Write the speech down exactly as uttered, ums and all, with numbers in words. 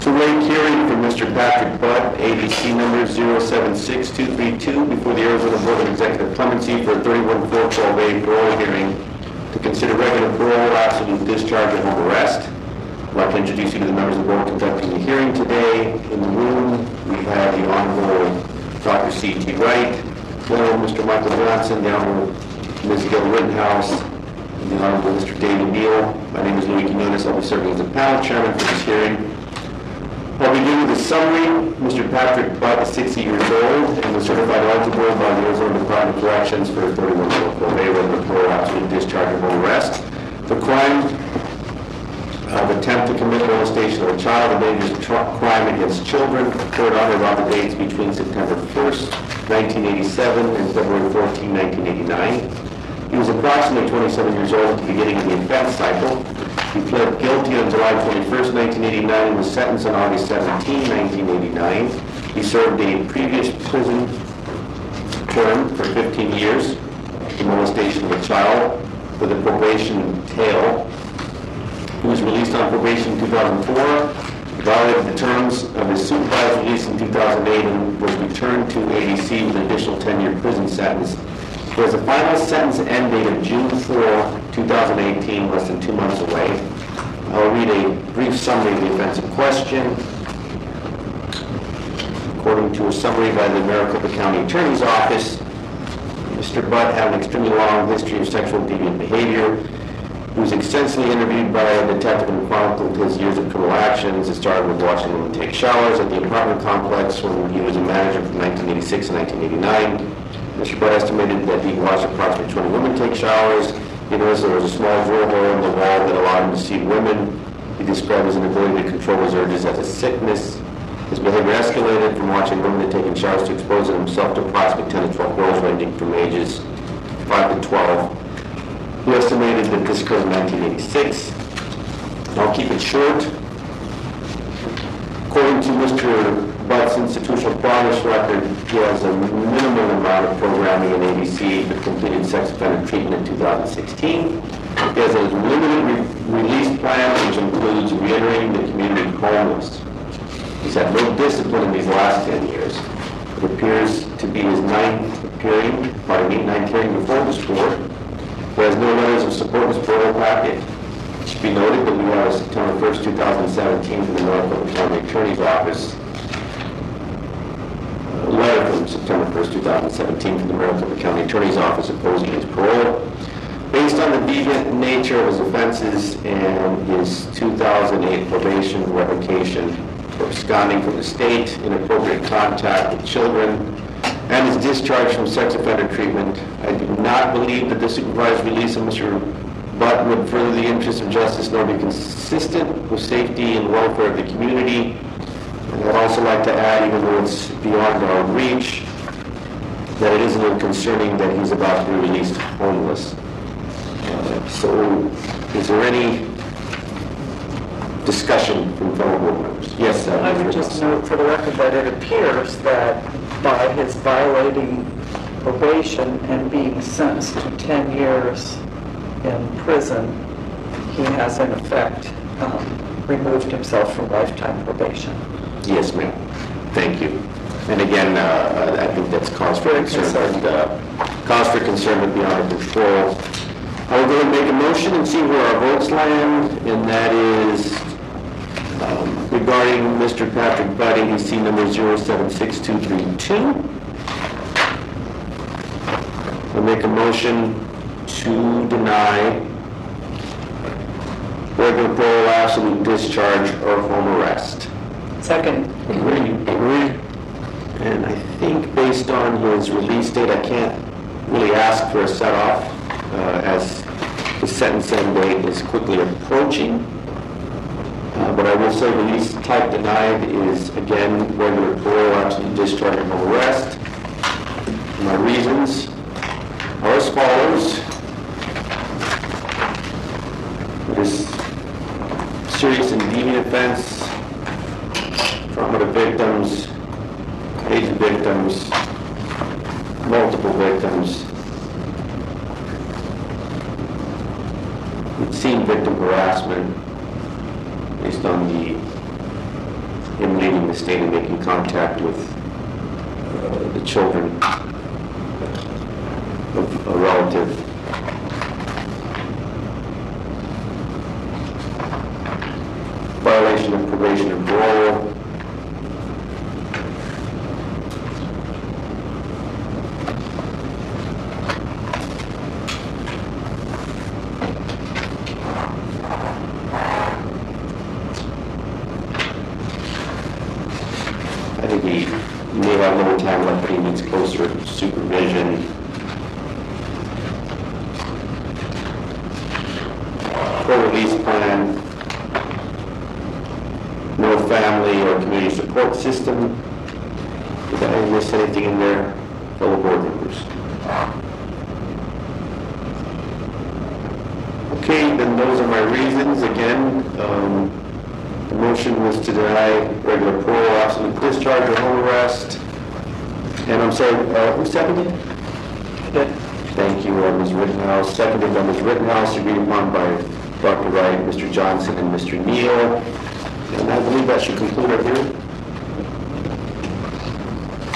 To waive hearing for Mister Patrick Butt, A B C number zero seven six two three two, before the Arizona Board of Executive Clemency for a thirty-one four twelve A parole hearing to consider regular parole, absolute discharge, and home arrest. I'd like to introduce you to the members of the board conducting the hearing today. In the room, we have the Honorable Doctor C T Wright, the Honorable Mister Michael Johnson, the Honorable Miz Gil Rittenhouse, and the Honorable Mister David Neal. My name is Louis Quinones. I'll be serving as the panel chairman for this hearing. I'll begin with a summary. Mister Patrick Butt is sixty years old and was certified eligible by the Arizona Department of Corrections for a thirty-one four twelve A regular parole, absolute discharge, and home arrest. The crime of attempt to commit molestation of a child, a dangerous crime against children, occurred on or around the dates between September first, nineteen eighty-seven and February fourteenth, nineteen eighty-nine. He was approximately twenty-seven years old at the beginning of the offense cycle. He pled guilty on July twenty-first, nineteen eighty-nine, and was sentenced on August seventeenth, nineteen eighty-nine. He served a previous prison term for fifteen years for molestation of a child with a probation tail. He was released on probation in two thousand four, violated the terms of his supervised release in two thousand eight, and was returned to A D C with an additional ten-year prison sentence. There was a final sentence end date of June fourth, two thousand eighteen, less than two months away. I'll read a brief summary of the offense in question. According to a summary by the Maricopa County Attorney's Office, Mister Butt had an extremely long history of sexual deviant behavior. He was extensively interviewed by a detective and chronicled his years of criminal actions. It started with watching him take showers at the apartment complex when he was a manager from nineteen eighty-six to nineteen eighty-nine. Mister Butt estimated that he watched approximately twenty women take showers. He noticed there was a small drill hole in the wall that allowed him to see women. He described his inability to control his urges as a sickness. His behavior escalated from watching women to taking showers to exposing himself to approximately ten to twelve girls ranging from ages five to twelve. He estimated that this occurred in nineteen eighty-six. I'll keep it short. According to Mister Butt's institutional progress record, he has a minimal amount of programming in A B C, but completed sex offender treatment in two thousand sixteen. He has a limited re- release plan, which includes re-entering the community homeless. He's had no discipline in these last ten years. It appears to be his ninth appearing, pardon me, ninth hearing before this board. He has no letters of support in his parole packet. It should be noted that we have a September first, two thousand seventeen from the Maricopa County Attorney's Office. A letter from September first, two thousand seventeen from the Maricopa County Attorney's Office opposing his parole. Based on the deviant nature of his offenses and his two thousand eight probation revocation for absconding from the state, inappropriate contact with children, and his discharge from sex offender treatment, I do not believe that the supervised release of Mister Butt would further the interests of justice nor be consistent with safety and welfare of the community. And I'd also like to add, even though it's beyond our reach, that it is a little concerning that he's about to be released homeless. Uh, so, is there any discussion from fellow board members? Yes, uh, I would just note for the record that it appears that by his violating probation and being sentenced to ten years in prison, he has in effect um, removed himself from lifetime probation. Yes, ma'am. Thank you. And again, uh, I think that's cause for concern. And, uh, cause for concern would be under control. I will go and make a motion and see where our votes land, and that is um, regarding Mister Patrick Butt, A B C number zero seven six two three two. I'll make a motion to deny regular parole, absolute discharge, or home arrest. Second. Agree. Agree. And I think based on his release date, I can't really ask for a set-off uh, as his sentence end date is quickly approaching. Uh, but I will say release type denied is, again, regular parole, absolute discharge, or home arrest. My reasons are as follows. This serious and deviant offense, trauma to victims, age of victims, multiple victims, we've seen victim harassment based on the him leaving the state and making contact with uh, the children of a relative. Violation of probation and parole. I think he may have a little time left, but he needs closer supervision. Full release plan. No family or community support system. Did I miss anything in there, fellow board members? Okay, then those are my reasons. Again, um, the motion was to deny regular parole, absolute discharge, or home arrest. And I'm sorry, uh, who seconded? Good. Thank you, uh, Miz Rittenhouse. Seconded by Miz Rittenhouse, agreed upon by Doctor Wright, Mister Johnson, and Mister Neal. And I believe that should conclude our hearing.